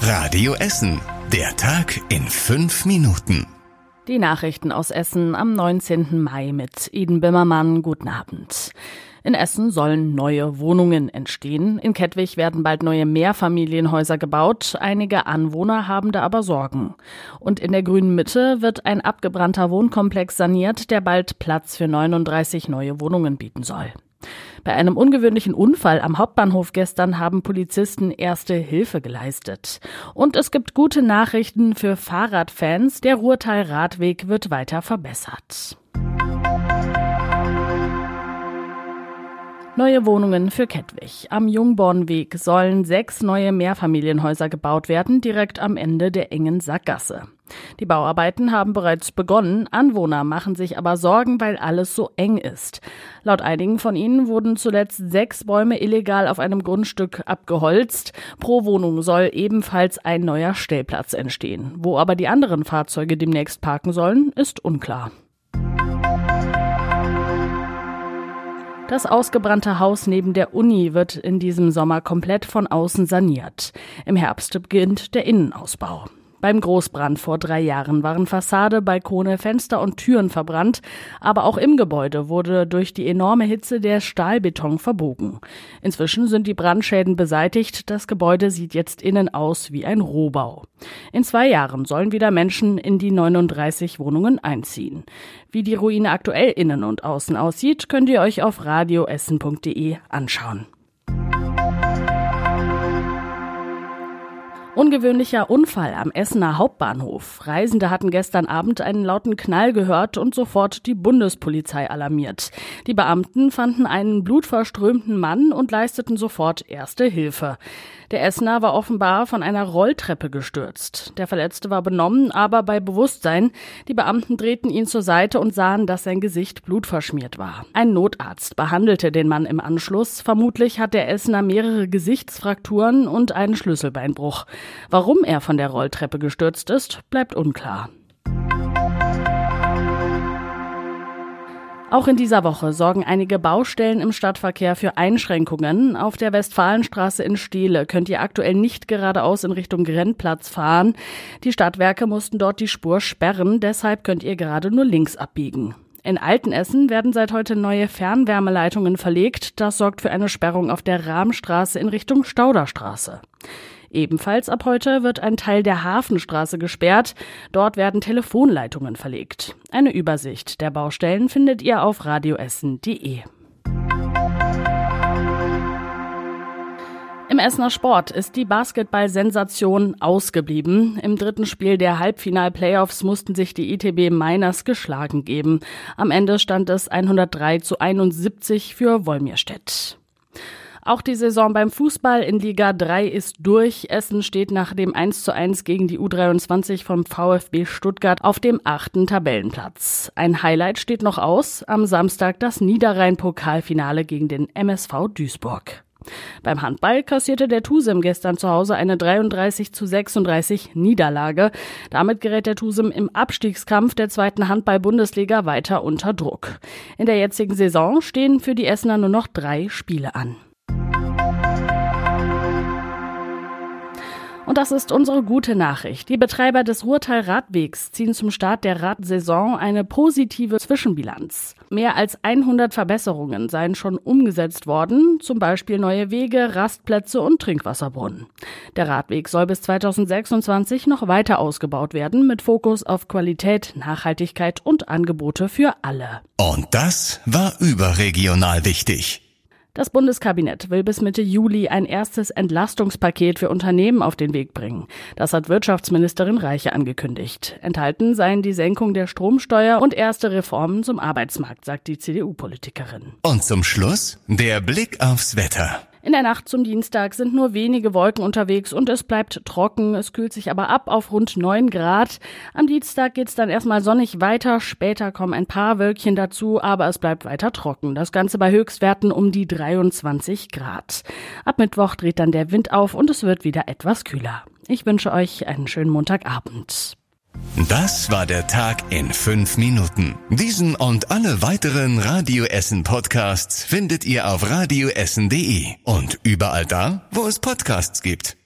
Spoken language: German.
Radio Essen. Der Tag in 5 Minuten. Die Nachrichten aus Essen am 19. Mai mit Eden Bimmermann. Guten Abend. In Essen sollen neue Wohnungen entstehen. In Kettwig werden bald neue Mehrfamilienhäuser gebaut. Einige Anwohner haben da aber Sorgen. Und in der Grünen Mitte wird ein abgebrannter Wohnkomplex saniert, der bald Platz für 39 neue Wohnungen bieten soll. Bei einem ungewöhnlichen Unfall am Hauptbahnhof gestern haben Polizisten erste Hilfe geleistet. Und es gibt gute Nachrichten für Fahrradfans. Der Ruhrtal-Radweg wird weiter verbessert. Neue Wohnungen für Kettwig. Am Jungbornweg sollen 6 neue Mehrfamilienhäuser gebaut werden, direkt am Ende der engen Sackgasse. Die Bauarbeiten haben bereits begonnen, Anwohner machen sich aber Sorgen, weil alles so eng ist. Laut einigen von ihnen wurden zuletzt 6 Bäume illegal auf einem Grundstück abgeholzt. Pro Wohnung soll ebenfalls ein neuer Stellplatz entstehen. Wo aber die anderen Fahrzeuge demnächst parken sollen, ist unklar. Das ausgebrannte Haus neben der Uni wird in diesem Sommer komplett von außen saniert. Im Herbst beginnt der Innenausbau. Beim Großbrand vor 3 Jahren waren Fassade, Balkone, Fenster und Türen verbrannt, aber auch im Gebäude wurde durch die enorme Hitze der Stahlbeton verbogen. Inzwischen sind die Brandschäden beseitigt, das Gebäude sieht jetzt innen aus wie ein Rohbau. In 2 Jahren sollen wieder Menschen in die 39 Wohnungen einziehen. Wie die Ruine aktuell innen und außen aussieht, könnt ihr euch auf radioessen.de anschauen. Ungewöhnlicher Unfall am Essener Hauptbahnhof. Reisende hatten gestern Abend einen lauten Knall gehört und sofort die Bundespolizei alarmiert. Die Beamten fanden einen blutverströmten Mann und leisteten sofort erste Hilfe. Der Essener war offenbar von einer Rolltreppe gestürzt. Der Verletzte war benommen, aber bei Bewusstsein. Die Beamten drehten ihn zur Seite und sahen, dass sein Gesicht blutverschmiert war. Ein Notarzt behandelte den Mann im Anschluss. Vermutlich hat der Essener mehrere Gesichtsfrakturen und einen Schlüsselbeinbruch. Warum er von der Rolltreppe gestürzt ist, bleibt unklar. Auch in dieser Woche sorgen einige Baustellen im Stadtverkehr für Einschränkungen. Auf der Westfalenstraße in Steele könnt ihr aktuell nicht geradeaus in Richtung Grennplatz fahren. Die Stadtwerke mussten dort die Spur sperren, deshalb könnt ihr gerade nur links abbiegen. In Altenessen werden seit heute neue Fernwärmeleitungen verlegt. Das sorgt für eine Sperrung auf der Rahmstraße in Richtung Stauderstraße. Ebenfalls ab heute wird ein Teil der Hafenstraße gesperrt. Dort werden Telefonleitungen verlegt. Eine Übersicht der Baustellen findet ihr auf radioessen.de. Im Essener Sport ist die Basketball-Sensation ausgeblieben. Im 3. Spiel der Halbfinal-Playoffs mussten sich die ITB Miners geschlagen geben. Am Ende stand es 103-71 für Wolmirstedt. Auch die Saison beim Fußball in Liga 3 ist durch. Essen steht nach dem 1:1 gegen die U23 vom VfB Stuttgart auf dem 8. Tabellenplatz. Ein Highlight steht noch aus. Am Samstag das Niederrhein-Pokalfinale gegen den MSV Duisburg. Beim Handball kassierte der TuSem gestern zu Hause eine 33:36 Niederlage. Damit gerät der TuSem im Abstiegskampf der 2. Handball-Bundesliga weiter unter Druck. In der jetzigen Saison stehen für die Essener nur noch 3 Spiele an. Und das ist unsere gute Nachricht. Die Betreiber des Ruhrtal-Radwegs ziehen zum Start der Radsaison eine positive Zwischenbilanz. Mehr als 100 Verbesserungen seien schon umgesetzt worden, zum Beispiel neue Wege, Rastplätze und Trinkwasserbrunnen. Der Radweg soll bis 2026 noch weiter ausgebaut werden, mit Fokus auf Qualität, Nachhaltigkeit und Angebote für alle. Und das war überregional wichtig. Das Bundeskabinett will bis Mitte Juli ein erstes Entlastungspaket für Unternehmen auf den Weg bringen. Das hat Wirtschaftsministerin Reiche angekündigt. Enthalten seien die Senkung der Stromsteuer und erste Reformen zum Arbeitsmarkt, sagt die CDU-Politikerin. Und zum Schluss der Blick aufs Wetter. In der Nacht zum Dienstag sind nur wenige Wolken unterwegs und es bleibt trocken. Es kühlt sich aber ab auf rund 9 Grad. Am Dienstag geht's dann erstmal sonnig weiter. Später kommen ein paar Wölkchen dazu, aber es bleibt weiter trocken. Das Ganze bei Höchstwerten um die 23 Grad. Ab Mittwoch dreht dann der Wind auf und es wird wieder etwas kühler. Ich wünsche euch einen schönen Montagabend. Das war der Tag in 5 Minuten. Diesen und alle weiteren Radio Essen Podcasts findet ihr auf radioessen.de und überall da, wo es Podcasts gibt.